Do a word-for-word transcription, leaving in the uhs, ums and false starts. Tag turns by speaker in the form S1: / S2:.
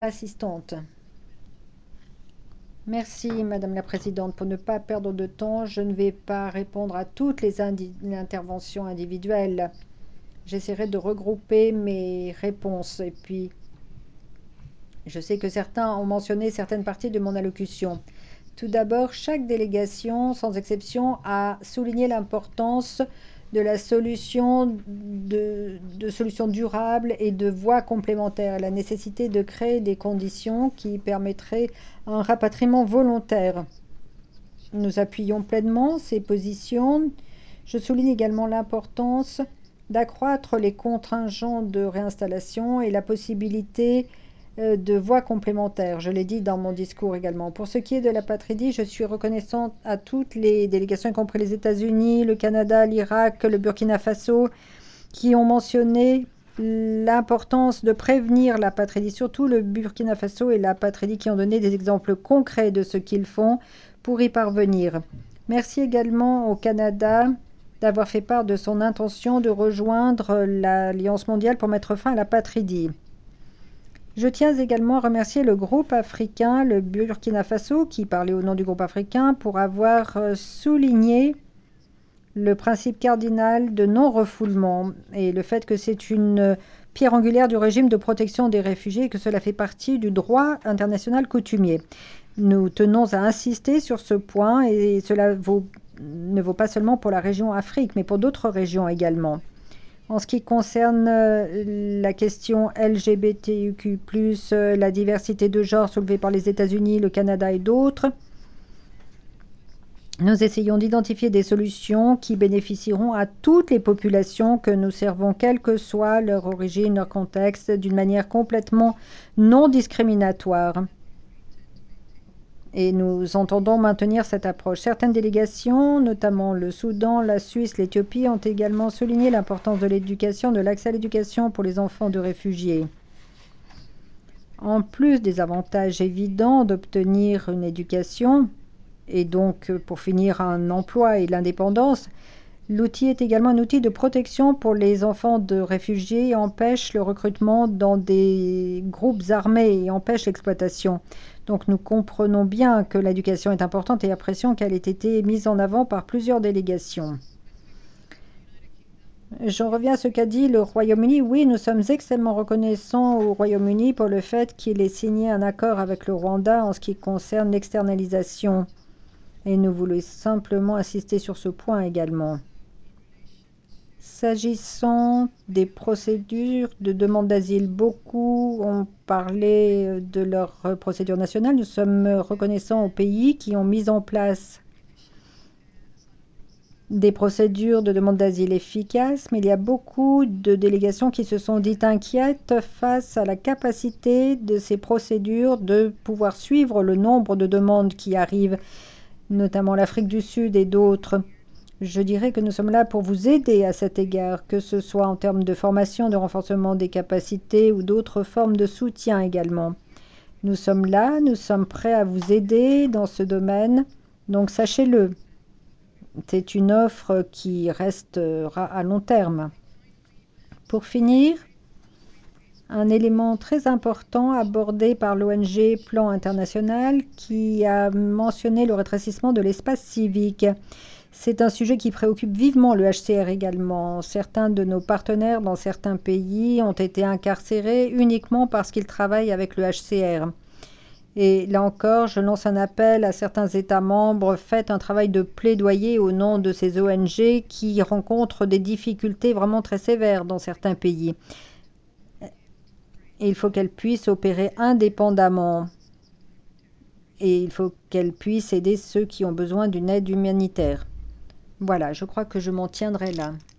S1: Assistante. Merci, Madame la Présidente. Pour ne pas perdre de temps, je ne vais pas répondre à toutes les indi- interventions individuelles. J'essaierai de regrouper mes réponses. Et puis, je sais que certains ont mentionné certaines parties de mon allocution. Tout d'abord, chaque délégation, sans exception, a souligné l'importance de la solution de, de solutions durables et de voies complémentaires, la nécessité de créer des conditions qui permettraient un rapatriement volontaire. Nous appuyons pleinement ces positions. Je souligne également l'importance d'accroître les contingents de réinstallation et la possibilité euh, de voies complémentaires. Je l'ai dit dans mon discours également. Pour ce qui est de l'apatridie, je suis reconnaissante à toutes les délégations, y compris les États-Unis, le Canada, l'Irak, le Burkina Faso, qui ont mentionné l'importance de prévenir l'apatridie, surtout le Burkina Faso et l'apatridie qui ont donné des exemples concrets de ce qu'ils font pour y parvenir. Merci également au Canada d'avoir fait part de son intention de rejoindre l'Alliance mondiale pour mettre fin à l'apatridie. Je tiens également à remercier le groupe africain, le Burkina Faso, qui parlait au nom du groupe africain, pour avoir souligné le principe cardinal de non-refoulement et le fait que c'est une pierre angulaire du régime de protection des réfugiés et que cela fait partie du droit international coutumier. Nous tenons à insister sur ce point et cela vaut, ne vaut pas seulement pour la région Afrique, mais pour d'autres régions également. En ce qui concerne la question L G B T Q plus, la diversité de genre soulevée par les États-Unis, le Canada et d'autres, nous essayons d'identifier des solutions qui bénéficieront à toutes les populations que nous servons, quelle que soit leur origine, leur contexte, d'une manière complètement non discriminatoire. Et nous entendons maintenir cette approche. Certaines délégations, notamment le Soudan, la Suisse, l'Éthiopie, ont également souligné l'importance de l'éducation, de l'accès à l'éducation pour les enfants de réfugiés. En plus des avantages évidents d'obtenir une éducation, et donc pour finir un emploi et l'indépendance, l'outil est également un outil de protection pour les enfants de réfugiés et empêche le recrutement dans des groupes armés et empêche l'exploitation. Donc nous comprenons bien que l'éducation est importante et apprécions qu'elle ait été mise en avant par plusieurs délégations. J'en reviens à ce qu'a dit le Royaume-Uni. Oui, nous sommes extrêmement reconnaissants au Royaume-Uni pour le fait qu'il ait signé un accord avec le Rwanda en ce qui concerne l'externalisation. Et nous voulons simplement insister sur ce point également. S'agissant des procédures de demande d'asile, beaucoup ont parlé de leurs procédures nationales. Nous sommes reconnaissants aux pays qui ont mis en place des procédures de demande d'asile efficaces, mais il y a beaucoup de délégations qui se sont dites inquiètes face à la capacité de ces procédures de pouvoir suivre le nombre de demandes qui arrivent, notamment l'Afrique du Sud et d'autres. Je dirais que nous sommes là pour vous aider à cet égard, que ce soit en termes de formation, de renforcement des capacités ou d'autres formes de soutien également. Nous sommes là, nous sommes prêts à vous aider dans ce domaine, donc sachez-le. C'est une offre qui restera à long terme. Pour finir, un élément très important abordé par l'O N G Plan International qui a mentionné le rétrécissement de l'espace civique. C'est un sujet qui préoccupe vivement le H C R également. Certains de nos partenaires dans certains pays ont été incarcérés uniquement parce qu'ils travaillent avec le H C R. Et là encore, je lance un appel à certains États membres, faites un travail de plaidoyer au nom de ces O N G qui rencontrent des difficultés vraiment très sévères dans certains pays. Et il faut qu'elles puissent opérer indépendamment. Et il faut qu'elles puissent aider ceux qui ont besoin d'une aide humanitaire. Voilà, je crois que je m'en tiendrai là.